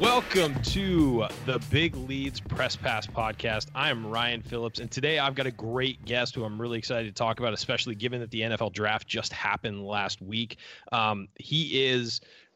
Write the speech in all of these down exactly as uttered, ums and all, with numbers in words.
Welcome to the Big Leads Press Pass podcast. I am Ryan Phillips, and today I've got a great guest who I'm really excited to talk about, especially given that the N F L draft just happened last week. Um, he is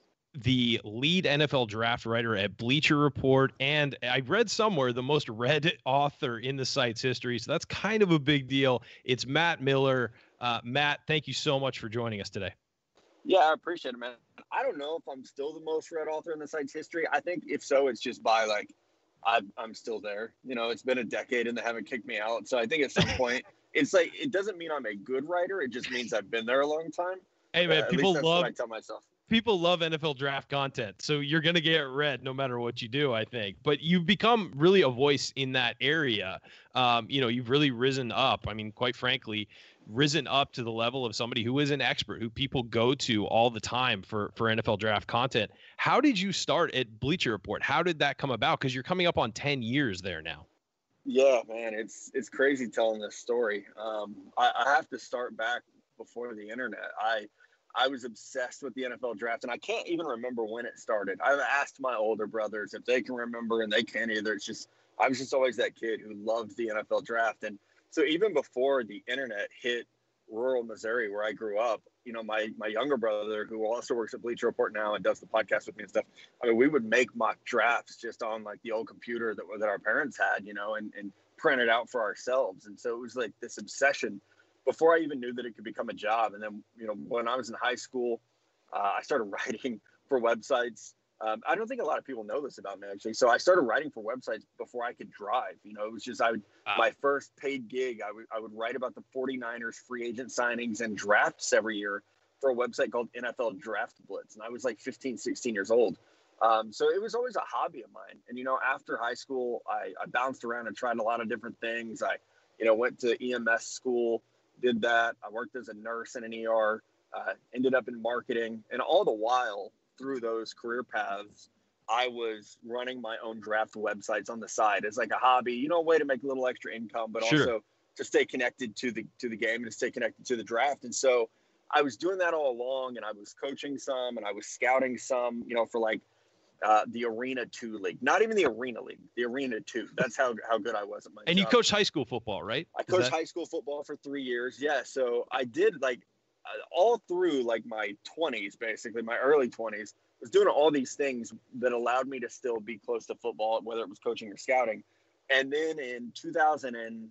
the lead N F L draft writer at Bleacher Report, and I read somewhere the most read author in the site's history, so that's kind of a big deal. It's Matt Miller. Uh, Matt, thank you so much for joining us today. Yeah, I appreciate it, man. I don't know if I'm still the most read author in the site's history. I think if so, it's just by like, I'm, I'm still there. You know, it's been a decade and they haven't kicked me out. So I think at some point, it's like, it doesn't mean I'm a good writer. It just means I've been there a long time. Hey, man, uh, people that's love, what I tell myself. People love N F L draft content, so you're going to get read no matter what you do, I think. But you've become really a voice in that area. Um, you know, you've really risen up. I mean, quite frankly, risen up to the level of somebody who is an expert, who people go to all the time for, for N F L draft content. How did you start at Bleacher Report? How did that come about? Because you're coming up on ten years there now. Yeah, man, it's it's crazy telling this story. Um, I, I have to start back before the internet. I I was obsessed with the N F L draft, and I can't even remember when it started. I've asked my older brothers if they can remember, and they can't either. It's just, I was just always that kid who loved the N F L draft. And so even before the internet hit rural Missouri, where I grew up, you know, my, my younger brother, who also works at Bleacher Report now and does the podcast with me and stuff, I mean, we would make mock drafts just on like the old computer that, that our parents had, you know, and, and print it out for ourselves. And so it was like this obsession before I even knew that it could become a job. And then, you know, when I was in high school, uh, I started writing for websites. Um, I don't think a lot of people know this about me, actually. So I started writing for websites before I could drive. You know, it was just, I would, wow. my first paid gig, I would, I would write about the 49ers free agent signings and drafts every year for a website called N F L Draft Blitz. And I was like fifteen, sixteen years old. Um, so it was always a hobby of mine. And, you know, after high school, I, I bounced around and tried a lot of different things. I, you know, went to E M S school, did that. I worked as a nurse in an E R, uh, ended up in marketing. And all the while through those career paths, I was running my own draft websites on the side as like a hobby, you know, a way to make a little extra income, but Sure. also to stay connected to the, to the game and to stay connected to the draft. And so I was doing that all along, and I was coaching some, and I was scouting some, you know, for like uh, the Arena two league, not even the Arena league, the Arena two. That's how, how good I was at my And job. you coached high school football, right? I coached that... high school football for three years. Yeah. So I did like uh, all through like my twenties, basically my early twenties, was doing all these things that allowed me to still be close to football, whether it was coaching or scouting. And then in two thousand and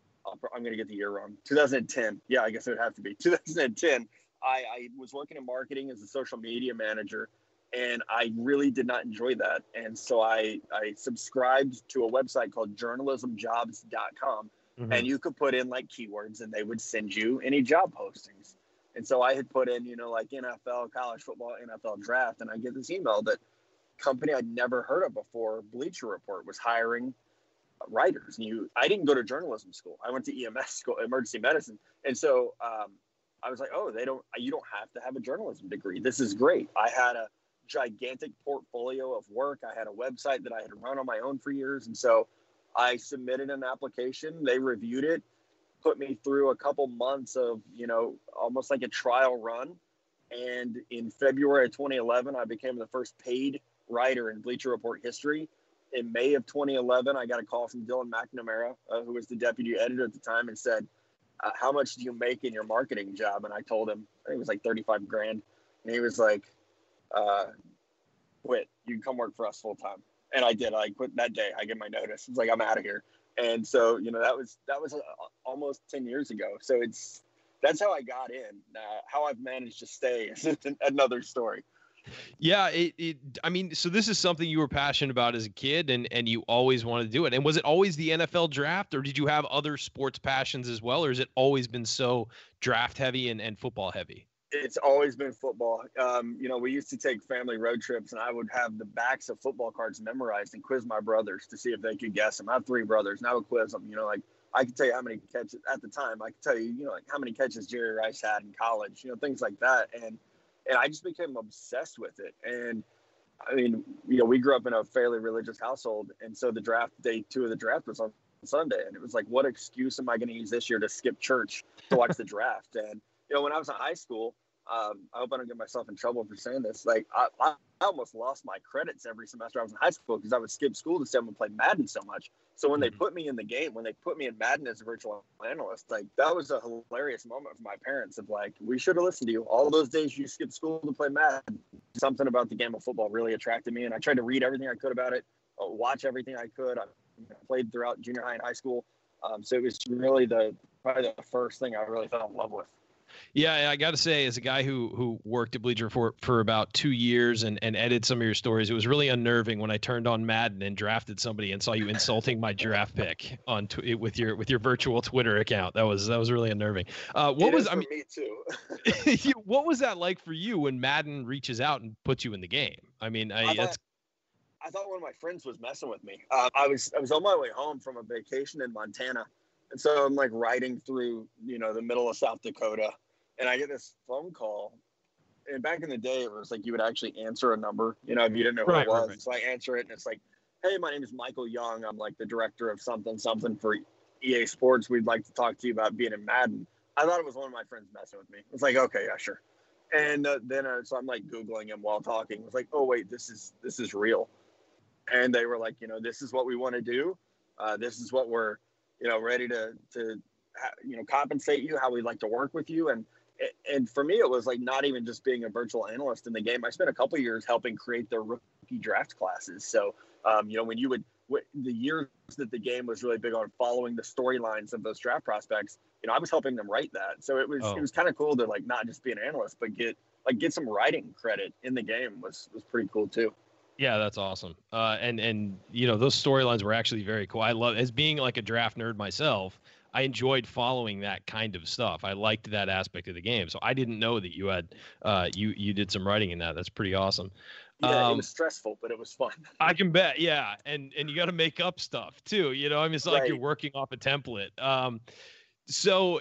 I'm going to get the year wrong. two thousand ten. Yeah, I guess it would have to be two thousand ten. I, I was working in marketing as a social media manager, and I really did not enjoy that. And so I, I subscribed to a website called journalism jobs dot com, mm-hmm. and you could put in like keywords and they would send you any job postings. And so I had put in, you know, like N F L, college football, N F L draft, and I get this email that company I'd never heard of before, Bleacher Report, was hiring writers. And you, I didn't go to journalism school. I went to E M S school, emergency medicine. And so um, I was like, oh, they don't, you don't have to have a journalism degree. This is great. I had a gigantic portfolio of work. I had a website that I had run on my own for years. And so I submitted an application. They reviewed it, put me through a couple months of, you know, almost like a trial run. And in February of twenty eleven, I became the first paid writer in Bleacher Report history. In May of twenty eleven, I got a call from Dylan McNamara, uh, who was the deputy editor at the time, and said, uh, how much do you make in your marketing job? And I told him, I think it was like thirty-five grand. And he was like, uh, quit. You can come work for us full time. And I did. I quit that day. I get my notice. It's like, I'm out of here. And so, you know, that was, that was uh, almost ten years ago. So it's, that's how I got in. Uh, how I've managed to stay is another story. Yeah, it, it, I mean, so this is something you were passionate about as a kid, and, and you always wanted to do it. And was it always the N F L draft, or did you have other sports passions as well? Or has it always been so draft heavy and, and football heavy? It's always been football. Um, you know, we used to take family road trips, and I would have the backs of football cards memorized and quiz my brothers to see if they could guess them. I have three brothers, and I would quiz them. You know, like I could tell you how many catches at the time. I could tell you, you know, like how many catches Jerry Rice had in college. You know, things like that. And And I just became obsessed with it. And I mean, you know, we grew up in a fairly religious household. And so the draft, day two of the draft was on Sunday. And it was like, what excuse am I going to use this year to skip church to watch the draft? And, you know, when I was in high school, Um, I hope I don't get myself in trouble for saying this. Like, I, I, I almost lost my credits every semester I was in high school because I would skip school to stay and play Madden so much. So when they put me in the game, when they put me in Madden as a virtual analyst, like that was a hilarious moment for my parents of like, we should have listened to you. All those days you skipped school to play Madden. Something about the game of football really attracted me, and I tried to read everything I could about it, uh, watch everything I could. I played throughout junior high and high school. Um, so it was really the probably the first thing I really fell in love with. Yeah, I got to say, as a guy who who worked at Bleacher Report for about two years and, and edited some of your stories, it was really unnerving when I turned on Madden and drafted somebody and saw you insulting my draft pick on tw- with your with your virtual Twitter account. That was that was really unnerving. Uh, what it was is I for mean? Me too. What was that like for you when Madden reaches out and puts you in the game? I mean, I, I, thought, that's I thought one of my friends was messing with me. Uh, I was I was on my way home from a vacation in Montana, and so I'm like riding through you know the middle of South Dakota. And I get this phone call. And back in the day, it was like you would actually answer a number, you know, if you didn't know who right, it was. right, right. So I answer it, and it's like, hey, my name is Michael Young. I'm like the director of something, something for E A Sports. We'd like to talk to you about being in Madden. I thought it was one of my friends messing with me. It's like, okay, yeah, sure. And uh, then uh, so I'm like Googling him while talking. It's like, oh, wait, this is this is real. And they were like, you know, this is what we want to do. Uh, this is what we're, you know, ready to, to you know, compensate you, how we'd like to work with you. And And for me, it was like not even just being a virtual analyst in the game. I spent a couple of years helping create their rookie draft classes. So, um, you know, when you would, the years that the game was really big on following the storylines of those draft prospects, you know, I was helping them write that. So it was, oh. it was kind of cool to like not just be an analyst, but get like get some writing credit in the game was was pretty cool too. Yeah, that's awesome. Uh, and and you know those storylines were actually very cool. I love as being like a draft nerd myself. I enjoyed following that kind of stuff. I liked that aspect of the game. So I didn't know that you had uh, you you did some writing in that. That's pretty awesome. Yeah, um, it was stressful, but it was fun. I can bet. Yeah, and and you got to make up stuff too. You know, I mean, it's not right. like you're working off a template. Um, so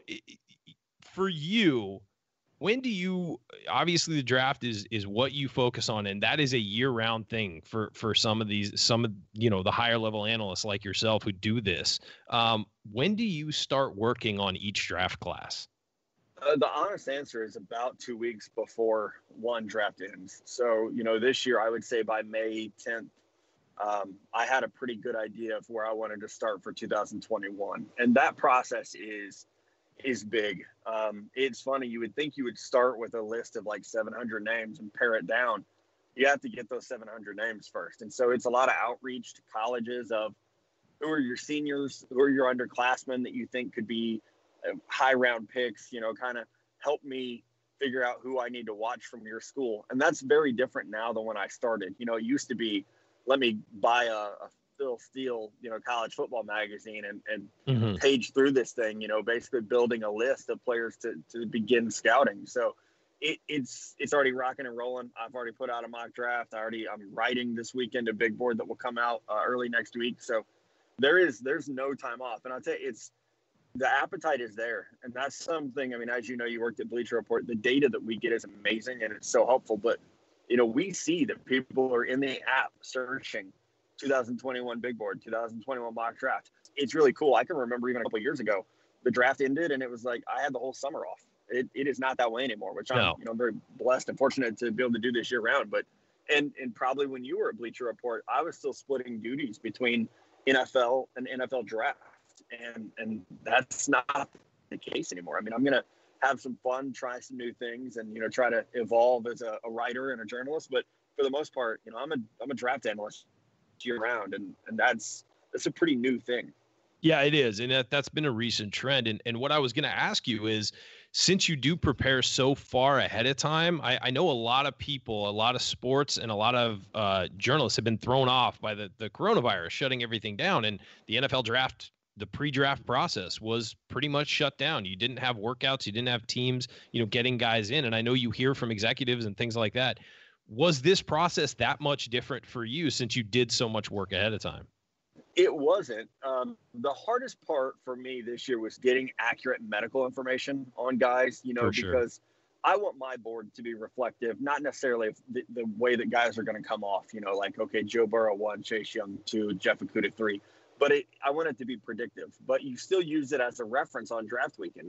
for you, when do you obviously the draft is is what you focus on, and that is a year-round thing for for some of these some of you know the higher level analysts like yourself who do this. Um, when do you start working on each draft class? Uh, the honest answer is about two weeks before one draft ends. So you know this year I would say by May tenth, um, I had a pretty good idea of where I wanted to start for two thousand twenty-one, and that process is. is big. Um, it's funny. You would think you would start with a list of like seven hundred names and pare it down. You have to get those seven hundred names first. And so it's a lot of outreach to colleges of who are your seniors, who are your underclassmen that you think could be high round picks, you know, kind of help me figure out who I need to watch from your school. And that's very different now than when I started. You know, it used to be, let me buy a, a Phil Steele, you know, college football magazine and, and mm-hmm. page through this thing, you know, basically building a list of players to, to begin scouting. So it, it's it's already rocking and rolling. I've already put out a mock draft. I already I'm writing this weekend a big board that will come out uh, early next week. So there is there's no time off. And I'll tell you, it's the appetite is there. And that's something, I mean, as you know, you worked at Bleacher Report, the data that we get is amazing and it's so helpful. But, you know, we see that people are in the app searching two thousand twenty-one big board, two thousand twenty-one mock draft. It's really cool. I can remember even a couple of years ago, the draft ended and it was like I had the whole summer off. It it is not that way anymore, which I'm no. you know very blessed and fortunate to be able to do this year round. But and and probably when you were at Bleacher Report, I was still splitting duties between N F L and N F L draft, and and that's not the case anymore. I mean, I'm gonna have some fun, try some new things, and you know try to evolve as a, a writer and a journalist. But for the most part, you know, I'm a I'm a draft analyst year round, and and that's that's a pretty new thing. Yeah, it is, and that that's been a recent trend. And and what I was going to ask you is, since you do prepare so far ahead of time, I, I know a lot of people, a lot of sports, and a lot of uh, journalists have been thrown off by the the coronavirus shutting everything down, and the N F L draft. The pre-draft process was pretty much shut down. You didn't have workouts, you didn't have teams, you know, getting guys in. And I know you hear from executives and things like that. Was this process that much different for you since you did so much work ahead of time? It wasn't. Um, the hardest part for me this year was getting accurate medical information on guys, you know, for sure. because I want my board to be reflective, not necessarily of the, the way that guys are going to come off, you know, like, okay, Joe Burrow one, Chase Young two, Jeff Okudah three. But it, I want it to be predictive. But you still use it as a reference on draft weekend of,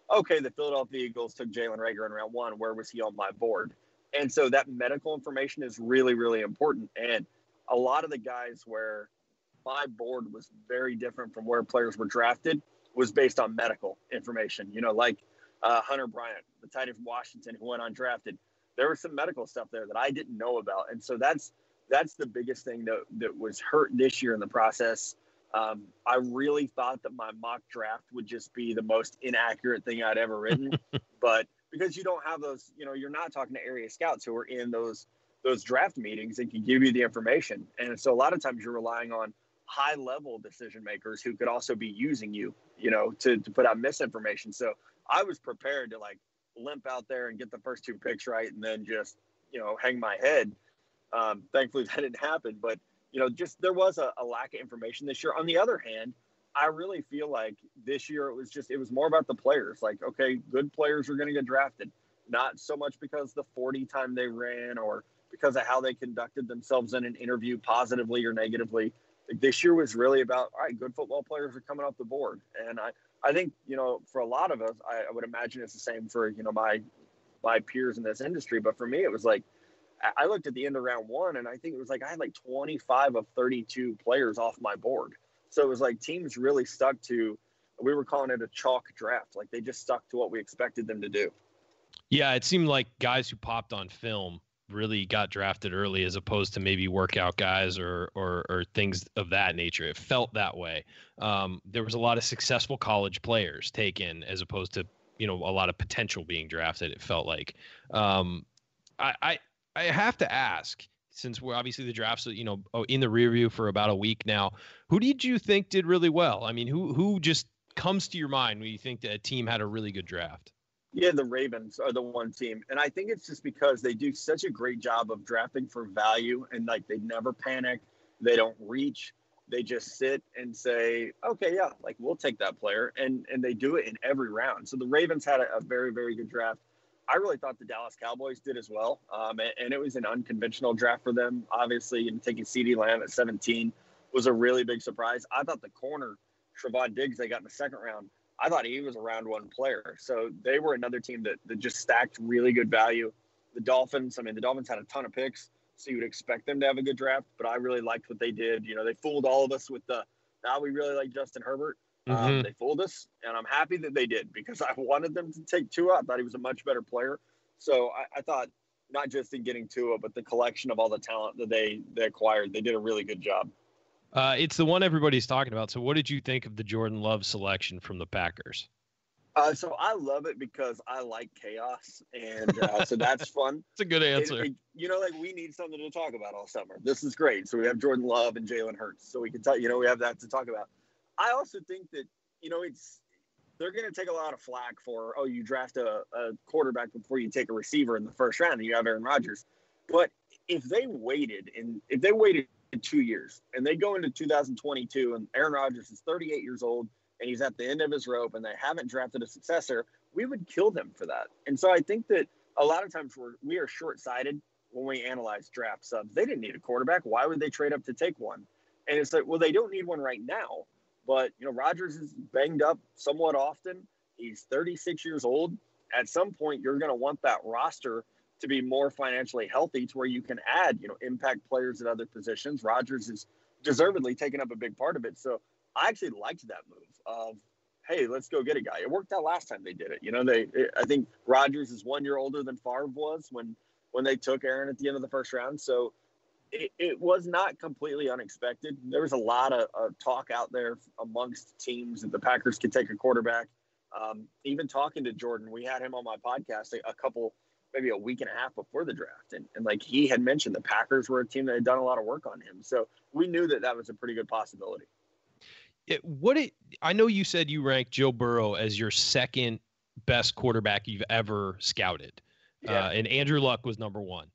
okay, the Philadelphia Eagles took Jalen Reagor in round one. Where was he on my board? And so that medical information is really, really important. And a lot of the guys where my board was very different from where players were drafted was based on medical information. You know, like uh, Hunter Bryant, the tight end from Washington who went undrafted. There was some medical stuff there that I didn't know about. And so that's that's the biggest thing that, that was hurt this year in the process. Um, I really thought that my mock draft would just be the most inaccurate thing I'd ever written. But because you don't have those, you know, you're not talking to area scouts who are in those those draft meetings and can give you the information. And so a lot of times you're relying on high level decision makers who could also be using you, you know, to, to put out misinformation. So I was prepared to like limp out there and get the first two picks right and then just, you know, hang my head. Um, thankfully that didn't happen, but you know, just there was a, a lack of information this year. On the other hand, I really feel like this year it was just, it was more about the players. Like, okay, good players are going to get drafted, not so much because the forty time they ran or because of how they conducted themselves in an interview positively or negatively. Like this year was really about, all right, good football players are coming off the board. And I, I think, you know, for a lot of us, I, I would imagine it's the same for, you know, my, my peers in this industry. But for me, it was like, I looked at the end of round one and I think it was like, I had like twenty-five of thirty-two players off my board. So it was like teams really stuck to, we were calling it a chalk draft. Like they just stuck to what we expected them to do. Yeah, it seemed like guys who popped on film really got drafted early as opposed to maybe workout guys or or, or things of that nature. It felt that way. Um, there was a lot of successful college players taken as opposed to, you know, a lot of potential being drafted, it felt like. Um, I, I, I have to ask, since we're obviously the drafts, you know, in the rear view for about a week now, who did you think did really well? I mean, who who just comes to your mind when you think that a team had a really good draft? Yeah, the Ravens are the one team. And I think it's just because they do such a great job of drafting for value and like they never panic. They don't reach. They just sit and say, okay, yeah, like we'll take that player. And and they do it in every round. So the Ravens had a, a very, very good draft. I really thought the Dallas Cowboys did as well. Um, and, and it was an unconventional draft for them. Obviously, and taking CeeDee Lamb at seventeen was a really big surprise. I thought the corner, Trevon Diggs, they got in the second round, I thought he was a round one player. So they were another team that, that just stacked really good value. The Dolphins, I mean, the Dolphins had a ton of picks, so you would expect them to have a good draft, but I really liked what they did. You know, they fooled all of us with the, now we really like Justin Herbert. Um, mm-hmm. They fooled us, and I'm happy that they did because I wanted them to take Tua. I thought he was a much better player. So I, I thought not just in getting Tua, but the collection of all the talent that they, they acquired, they did a really good job. Uh, it's the one everybody's talking about. So what did you think of the Jordan Love selection from the Packers? Uh, so I love it because I like chaos, and uh, so that's fun. It's a good answer. It, it, you know, like we need something to talk about all summer. This is great. So we have Jordan Love and Jalen Hurts, so we can tell you know we have that to talk about. I also think that you know it's they're going to take a lot of flack for oh you draft a, a quarterback before you take a receiver in the first round and you have Aaron Rodgers, but if they waited and if they waited two years and they go into two thousand twenty-two and Aaron Rodgers is thirty-eight years old and he's at the end of his rope and they haven't drafted a successor, we would kill them for that. And so I think that a lot of times we're, we are short-sighted when we analyze draft subs. They didn't need a quarterback. Why would they trade up to take one? And it's like, well, they don't need one right now. But, you know, Rodgers is banged up somewhat often. He's thirty-six years old. At some point, you're going to want that roster to be more financially healthy to where you can add, you know, impact players at other positions. Rodgers is deservedly taking up a big part of it. So I actually liked that move of, hey, let's go get a guy. It worked out last time they did it. You know, they, it, I think Rodgers is one year older than Favre was when, when they took Aaron at the end of the first round. So it, it was not completely unexpected. There was a lot of uh, talk out there amongst teams that the Packers could take a quarterback. Um, even talking to Jordan, we had him on my podcast a, a couple, maybe a week and a half before the draft. And, and like he had mentioned, the Packers were a team that had done a lot of work on him. So we knew that that was a pretty good possibility. It, what it, I know you said you ranked Joe Burrow as your second best quarterback you've ever scouted. Yeah. Uh, and Andrew Luck was number one.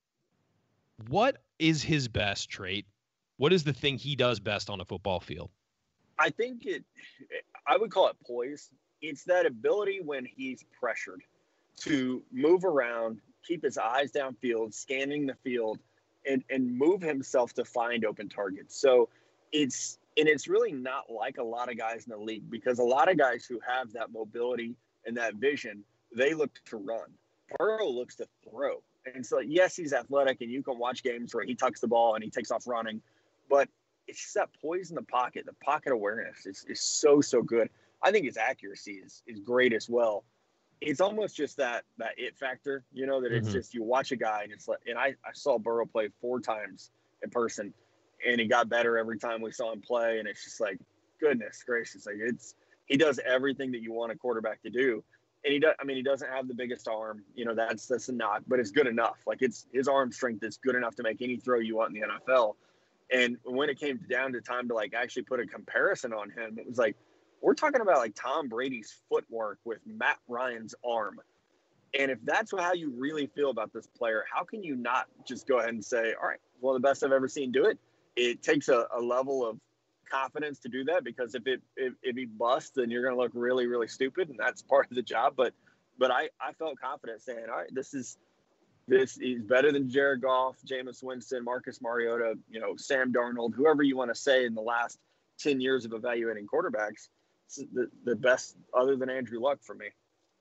What is his best trait? What is the thing he does best on a football field? I think it, I would call it poise. It's that ability when he's pressured to move around, keep his eyes downfield, scanning the field, and, and move himself to find open targets. So it's, and it's really not like a lot of guys in the league because a lot of guys who have that mobility and that vision, they look to run. Burrow looks to throw. And so, yes, he's athletic, and you can watch games where he tucks the ball and he takes off running, but it's just that poise in the pocket. The pocket awareness is, is so, so good. I think his accuracy is, is great as well. It's almost just that that it factor, you know, that it's mm-hmm. just you watch a guy and it's like, and I, I saw Burrow play four times in person, and he got better every time we saw him play. And it's just like, goodness gracious, like it's he does everything that you want a quarterback to do. And he does, I mean, he doesn't have the biggest arm, you know, that's that's a knock, but it's good enough. Like it's his arm strength is good enough to make any throw you want in the N F L. And when it came down to time to like actually put a comparison on him, it was like, we're talking about like Tom Brady's footwork with Matt Ryan's arm. And if that's how you really feel about this player, how can you not just go ahead and say, all right, one of the best I've ever seen do it? It takes a, a level of confidence to do that, because if it if, if he busts, then you're going to look really, really stupid, and that's part of the job. But but I, I felt confident saying, all right, this is this he's better than Jared Goff, Jameis Winston, Marcus Mariota, you know, Sam Darnold, whoever you want to say in the last ten years of evaluating quarterbacks. The, the best other than Andrew Luck for me.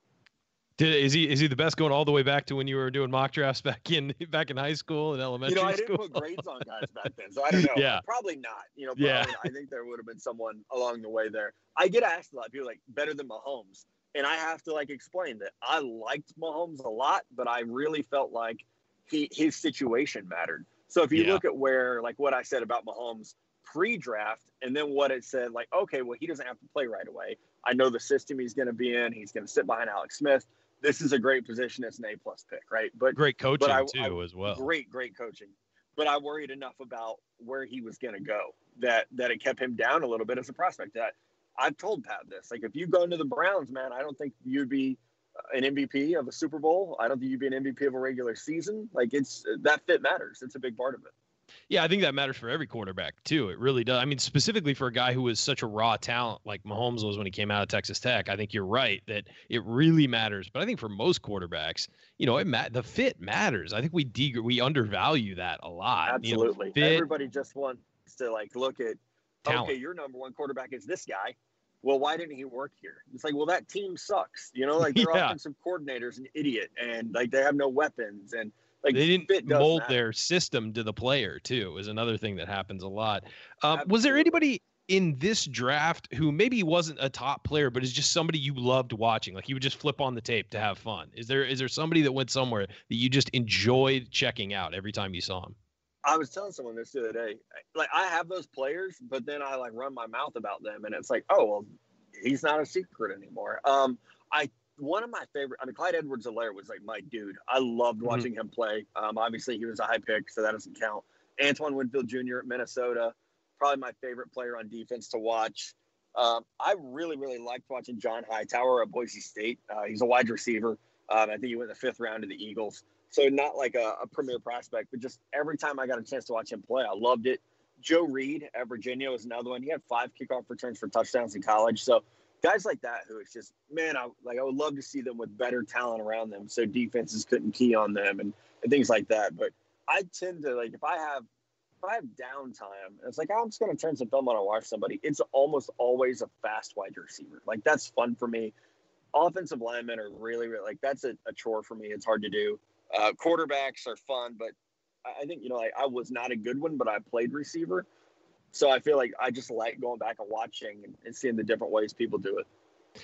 Did, is he is he the best going all the way back to when you were doing mock drafts back in back in high school and elementary school? You know, I didn't school? put grades on guys back then, so I don't know. Yeah. Probably not. You know, probably yeah. I think there would have been someone along the way there. I get asked a lot, people like, better than Mahomes. And I have to like explain that I liked Mahomes a lot, but I really felt like he his situation mattered. So if you yeah. look at where, like what I said about Mahomes pre-draft, and then what it said, like, okay, well, he doesn't have to play right away. I know the system he's going to be in. He's going to sit behind Alex Smith. This is a great position. It's an A-plus pick, right? But great coaching, but I, too, I, as well. Great, great coaching. But I worried enough about where he was going to go that that it kept him down a little bit as a prospect. That I've told Pat this. Like, if you go into the Browns, man, I don't think you'd be an M V P of a Super Bowl. I don't think you'd be an M V P of a regular season. Like, it's that fit matters. It's a big part of it. Yeah, I think that matters for every quarterback, too. It really does. I mean, specifically for a guy who was such a raw talent like Mahomes was when he came out of Texas Tech, I think you're right that it really matters. But I think for most quarterbacks, you know, it ma- the fit matters. I think we de- we undervalue that a lot. Absolutely. You know, Everybody just wants to, like, look at, talent. Okay, your number one quarterback is this guy. Well, why didn't he work here? It's like, well, that team sucks. You know, like their yeah. offensive coordinator's an idiot, and, like, they have no weapons, and like they didn't mold matter. their system to the player too is another thing that happens a lot. Um, was there anybody in this draft who maybe wasn't a top player, but is just somebody you loved watching? Like you would just flip on the tape to have fun. Is there, is there somebody that went somewhere that you just enjoyed checking out every time you saw him? I was telling someone this the other day, like I have those players, but then I like run my mouth about them and it's like, oh, well, he's not a secret anymore. Um, I, One of my favorite, I mean, Clyde Edwards-Helaire was like my dude. I loved watching mm-hmm. him play. Um, obviously, he was a high pick, so that doesn't count. Antoine Winfield Junior at Minnesota, probably my favorite player on defense to watch. Um, I really, really liked watching John Hightower at Boise State. Uh, he's a wide receiver. Um, I think he went in the fifth round to the Eagles. So not like a, a premier prospect, but just every time I got a chance to watch him play, I loved it. Joe Reed at Virginia was another one. He had five kickoff returns for touchdowns in college. So guys like that who it's just, man, I like I would love to see them with better talent around them so defenses couldn't key on them and, and things like that. But I tend to, like, if I have if I have downtime, it's like, oh, I'm just going to turn some film on and watch somebody. It's almost always a fast wide receiver. Like, that's fun for me. Offensive linemen are really, really, like, that's a, a chore for me. It's hard to do. Uh, quarterbacks are fun, but I think, you know, like, I was not a good one, but I played receiver. So I feel like I just like going back and watching and, and seeing the different ways people do it.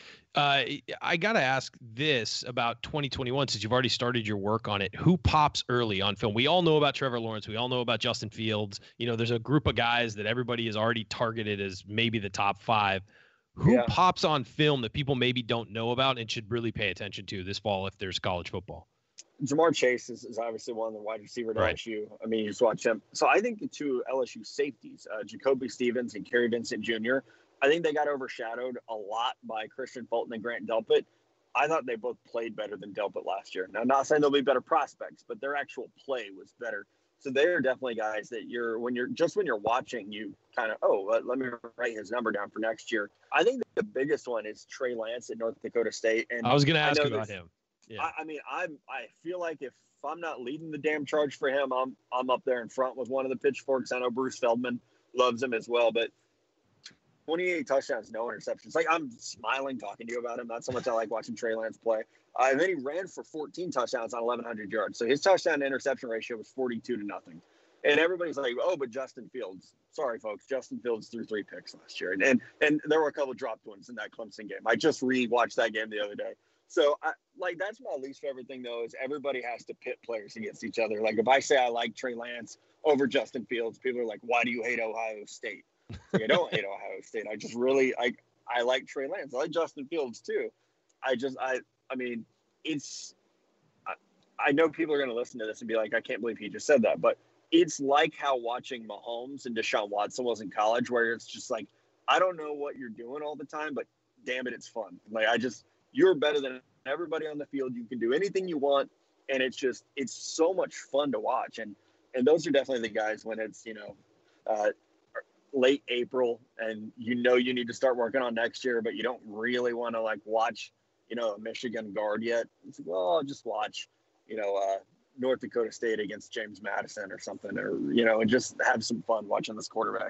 Uh, I got to ask this about twenty twenty-one, since you've already started your work on it. Who pops early on film? We all know about Trevor Lawrence. We all know about Justin Fields. You know, there's a group of guys that everybody has already targeted as maybe the top five. Who yeah. pops on film that people maybe don't know about and should really pay attention to this fall if there's college football? Jamar Chase is, is obviously one of the wide receivers at right. L S U. I mean, you just watch him. So I think the two L S U safeties, uh, Jacoby Stevens and Kerry Vincent Junior, I think they got overshadowed a lot by Christian Fulton and Grant Delpit. I thought they both played better than Delpit last year. Now, I'm not saying they'll be better prospects, but their actual play was better. So they are definitely guys that you're, when you're, just when you're watching, you kind of, oh, let, let me write his number down for next year. I think the biggest one is Trey Lance at North Dakota State. And I was going to ask you about him. Yeah. I, I mean, I'm. I feel like if I'm not leading the damn charge for him, I'm. I'm up there in front with one of the pitchforks. I know Bruce Feldman loves him as well, but twenty-eight touchdowns, no interceptions. Like, I'm smiling talking to you about him. That's how much I like watching Trey Lance play. Uh, and then he ran for fourteen touchdowns on eleven hundred yards. So his touchdown to interception ratio was forty-two to nothing. And everybody's like, oh, but Justin Fields. Sorry, folks. Justin Fields threw three picks last year. And and, and there were a couple dropped ones in that Clemson game. I just re-watched that game the other day. So, I, like, that's my least favorite thing, though, is everybody has to pit players against each other. Like, if I say I like Trey Lance over Justin Fields, people are like, why do you hate Ohio State? Like, I don't hate Ohio State. I just really – I I like Trey Lance. I like Justin Fields, too. I just – I I mean, it's I, – I know people are going to listen to this and be like, I can't believe he just said that. But it's like how watching Mahomes and Deshaun Watson was in college, where it's just like, I don't know what you're doing all the time, but damn it, it's fun. Like, I just – you're better than everybody on the field. You can do anything you want. And it's just, it's so much fun to watch. And, and those are definitely the guys when it's, you know, uh, late April and you know, you need to start working on next year, but you don't really want to like watch, you know, a Michigan guard yet. It's like, well, I'll just watch, you know, uh, North Dakota State against James Madison or something, or, you know, and just have some fun watching this quarterback.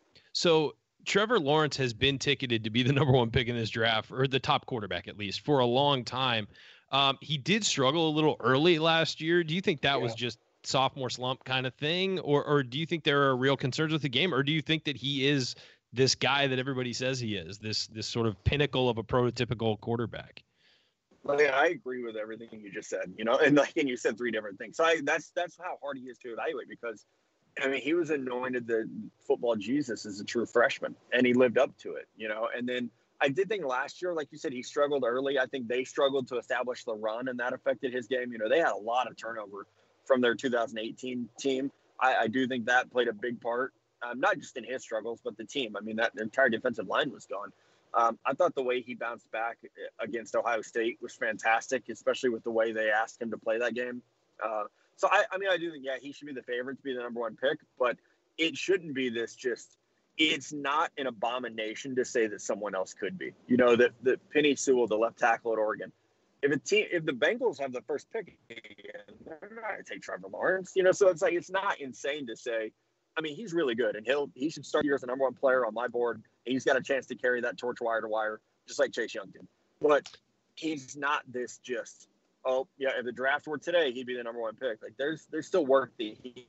So Trevor Lawrence has been ticketed to be the number one pick in this draft, or the top quarterback at least, for a long time. Um, he did struggle a little early last year. Do you think that yeah. was just sophomore slump kind of thing, or or do you think there are real concerns with the game, or do you think that he is this guy that everybody says he is, this this sort of pinnacle of a prototypical quarterback? Well, yeah, I agree with everything you just said. You know, and like, and you said three different things. So I, that's that's how hard he is to evaluate, because I mean, he was anointed the football Jesus as a true freshman, and he lived up to it, you know. And then I did think last year, like you said, he struggled early. I think they struggled to establish the run, and that affected his game. You know, they had a lot of turnover from their two thousand eighteen team. I, I do think that played a big part, um, not just in his struggles, but the team. I mean, that the entire defensive line was gone. Um, I thought the way he bounced back against Ohio State was fantastic, especially with the way they asked him to play that game. Uh, So, I, I mean, I do think, yeah, he should be the favorite to be the number one pick, but it shouldn't be this just – it's not an abomination to say that someone else could be. You know, that, that Penny Sewell, the left tackle at Oregon, if a team, if the Bengals have the first pick again, they're not going to take Trevor Lawrence. You know, so it's like it's not insane to say – I mean, he's really good, and he'll he should start the year as the number one player on my board, and he's got a chance to carry that torch wire to wire, just like Chase Young did. But he's not this just – oh, yeah, if the draft were today, he'd be the number one pick. Like, there's there's still work that he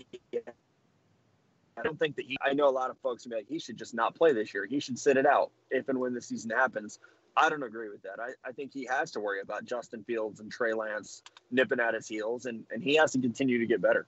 I don't think that he – I know a lot of folks would be like, he should just not play this year. He should sit it out if and when the season happens. I don't agree with that. I, I think he has to worry about Justin Fields and Trey Lance nipping at his heels, and, and he has to continue to get better.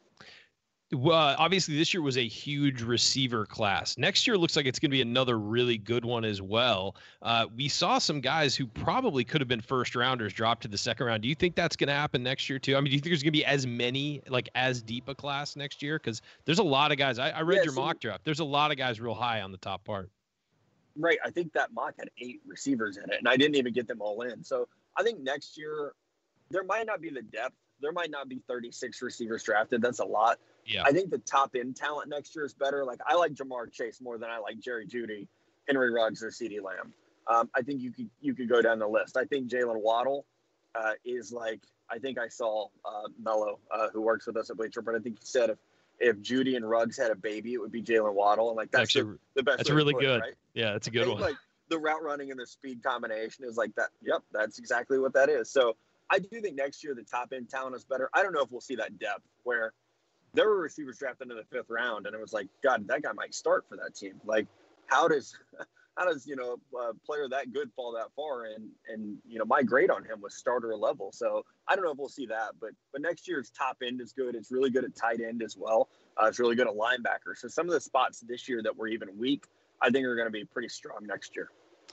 Well, obviously, this year was a huge receiver class. Next year looks like it's going to be another really good one as well. Uh, we saw some guys who probably could have been first rounders drop to the second round. Do you think that's going to happen next year too? I mean, do you think there's going to be as many, like as deep a class next year? Because there's a lot of guys. I, I read yeah, your so, mock draft. There's a lot of guys real high on the top part. Right. I think that mock had eight receivers in it, and I didn't even get them all in. So I think next year there might not be the depth. There might not be thirty-six receivers drafted. That's a lot. Yeah. I think the top end talent next year is better. Like, I like Jamar Chase more than I like Jerry Jeudy, Henry Ruggs, or CeeDee Lamb. Um, I think you could you could go down the list. I think Jalen Waddle uh, is like, I think I saw uh, Mello, uh, who works with us at Bleacher, but I think he said if if Jeudy and Ruggs had a baby, it would be Jalen Waddle, and like that's Actually, the, the best. That's really put, good. Right? Yeah, that's a good one. Like the route running and the speed combination is like that. Yep, that's exactly what that is. So I do think next year the top end talent is better. I don't know if we'll see that depth where there were receivers drafted in the fifth round, and it was like, God, that guy might start for that team. Like, how does, how does you know a player that good fall that far? And and you know, my grade on him was starter level. So I don't know if we'll see that, but but next year's top end is good. It's really good at tight end as well. Uh, it's really good at linebacker. So some of the spots this year that were even weak, I think are going to be pretty strong next year.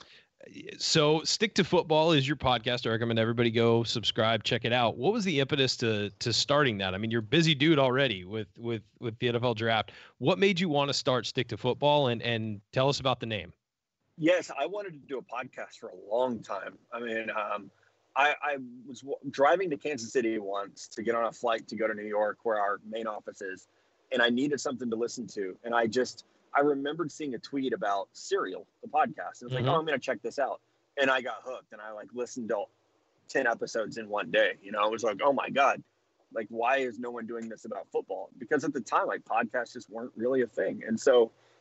So Stick to Football is your podcast. I recommend everybody go subscribe, check it out. What was the impetus to to starting that? I mean, you're a busy dude already with with with the N F L draft. What made you want to start Stick to Football, and and tell us about the name? Yes, I wanted to do a podcast for a long time. I mean, um, I, I was w- driving to Kansas City once to get on a flight to go to New York, where our main office is, and I needed something to listen to, and I just I remembered seeing a tweet about Serial, the podcast. And I was mm-hmm. like, oh, I'm going to check this out. And I got hooked, and I like listened to ten episodes in one day. You know, I was like, oh my God, like, why is no one doing this about football? Because at the time, like, podcasts just weren't really a thing. And so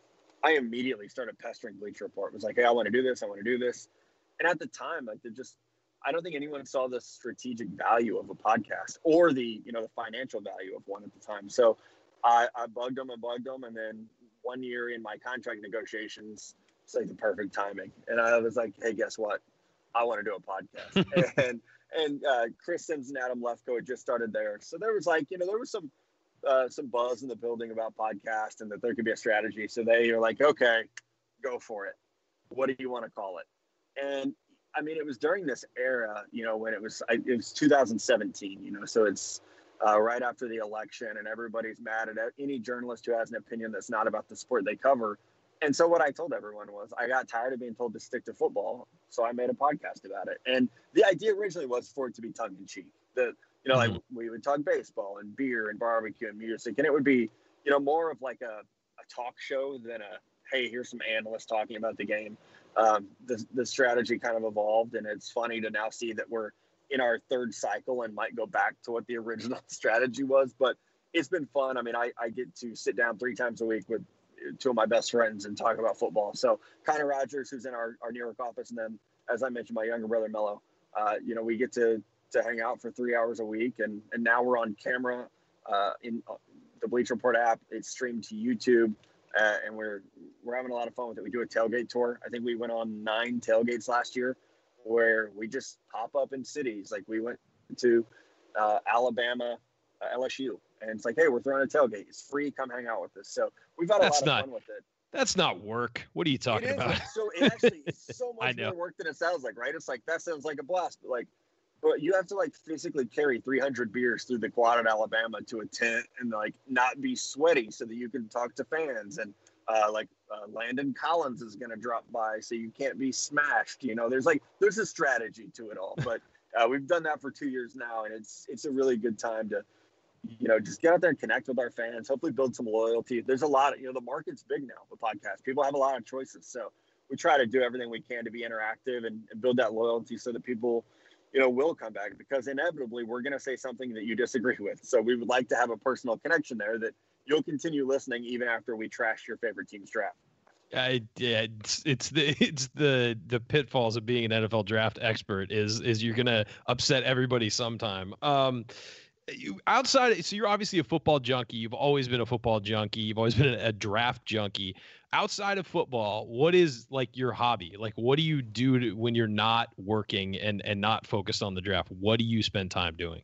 I immediately started pestering Bleacher Report. It was like, hey, I want to do this. I want to do this. And at the time, like, they just, I don't think anyone saw the strategic value of a podcast or the, you know, the financial value of one at the time. So I, I bugged them and bugged them. And then one year in my contract negotiations, it's like the perfect timing. And I was like, hey, guess what? I want to do a podcast. and and uh, Chris Sims and Adam Lefko had just started there. So there was like, you know, there was some, uh, some buzz in the building about podcast and that there could be a strategy. So they are like, okay, go for it. What do you want to call it? And I mean, it was during this era, you know, when it was, it was two thousand seventeen, you know, so it's uh, right after the election and everybody's mad at any journalist who has an opinion that's not about the sport they cover. And so what I told everyone was I got tired of being told to stick to football. So I made a podcast about it. And the idea originally was for it to be tongue in cheek. The, you know, mm-hmm. like we would talk baseball and beer and barbecue and music. And it would be, you know, more of like a, a talk show than a, hey, here's some analysts talking about the game. Um, the, the strategy kind of evolved, and it's funny to now see that we're in our third cycle and might go back to what the original strategy was, but it's been fun. I mean, I, I get to sit down three times a week with two of my best friends and talk about football. So Connor Rogers, who's in our, our New York office, and then, as I mentioned, my younger brother, Mello, uh, you know, we get to, to hang out for three hours a week, and, and now we're on camera uh, in uh, the Bleacher Report app. It's streamed to YouTube. Uh, and we're we're having a lot of fun with it. We do a tailgate tour. I think we went on nine tailgates last year, where we just pop up in cities. Like we went to uh, Alabama, uh, L S U, and it's like, hey, we're throwing a tailgate. It's free. Come hang out with us. So we've had a that's lot not, of fun with it. That's not work. What are you talking it is, about? like, so it actually is so much more work than it sounds like, right? It's like that sounds like a blast, but like, but you have to like physically carry three hundred beers through the quad in Alabama to a tent and like not be sweaty so that you can talk to fans. And uh, like uh, Landon Collins is going to drop by so you can't be smashed. You know, there's like, there's a strategy to it all, but uh, we've done that for two years now. And it's, it's a really good time to, you know, just get out there and connect with our fans, hopefully build some loyalty. There's a lot of, you know, the market's big now for podcasts. People have a lot of choices. So we try to do everything we can to be interactive and, and build that loyalty so that people, you know, will come back, because inevitably we're going to say something that you disagree with. So we would like to have a personal connection there that you'll continue listening even after we trash your favorite team's draft. I, yeah, it's, it's the it's the the pitfalls of being an N F L draft expert is is you're gonna upset everybody sometime. Um, you, outside, so you're obviously a football junkie. You've always been a football junkie. You've always been a, a draft junkie. Outside of football, what is like your hobby? Like, what do you do to, when you're not working and, and not focused on the draft? What do you spend time doing?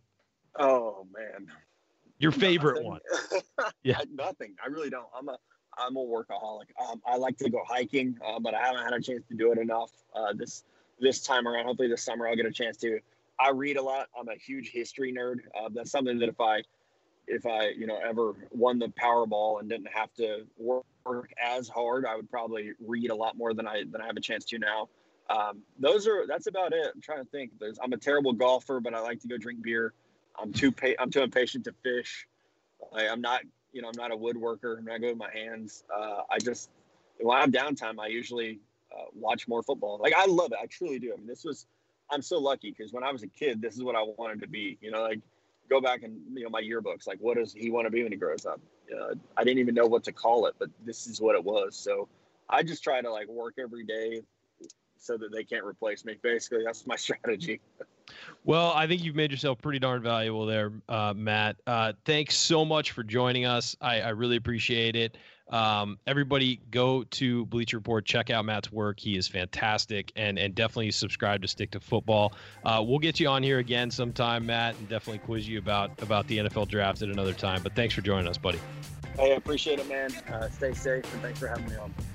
Oh man, your favorite nothing. one? Yeah, nothing. I really don't. I'm a I'm a workaholic. Um, I like to go hiking, uh, but I haven't had a chance to do it enough uh, this this time around. Hopefully this summer I'll get a chance to. I read a lot. I'm a huge history nerd. Uh, that's something that if I if I, you know, ever won the Powerball and didn't have to work, work as hard, I would probably read a lot more than I than I have a chance to now. Um, those are that's about it. I'm trying to think. There's, I'm a terrible golfer, but I like to go drink beer. I'm too pa- I'm too impatient to fish. I, I'm not, you know, I'm not a woodworker. I'm not good with my hands. Uh, I just, when I have downtime, I usually uh, watch more football. Like, I love it. I truly do. I mean, this was, I'm so lucky because when I was a kid, this is what I wanted to be. You know, like, go back and, you know, my yearbooks, like, what does he want to be when he grows up? You know, I didn't even know what to call it, but this is what it was. So I just try to like work every day so that they can't replace me. Basically, that's my strategy. Well, I think you've made yourself pretty darn valuable there, uh, Matt. Uh, thanks so much for joining us. I, I really appreciate it. Um, everybody go to Bleacher Report, check out Matt's work. He is fantastic, and and definitely subscribe to Stick to Football. Uh, we'll get you on here again sometime, Matt, and definitely quiz you about, about the N F L draft at another time. But thanks for joining us, buddy. Hey, I appreciate it, man. Uh, stay safe, and thanks for having me on.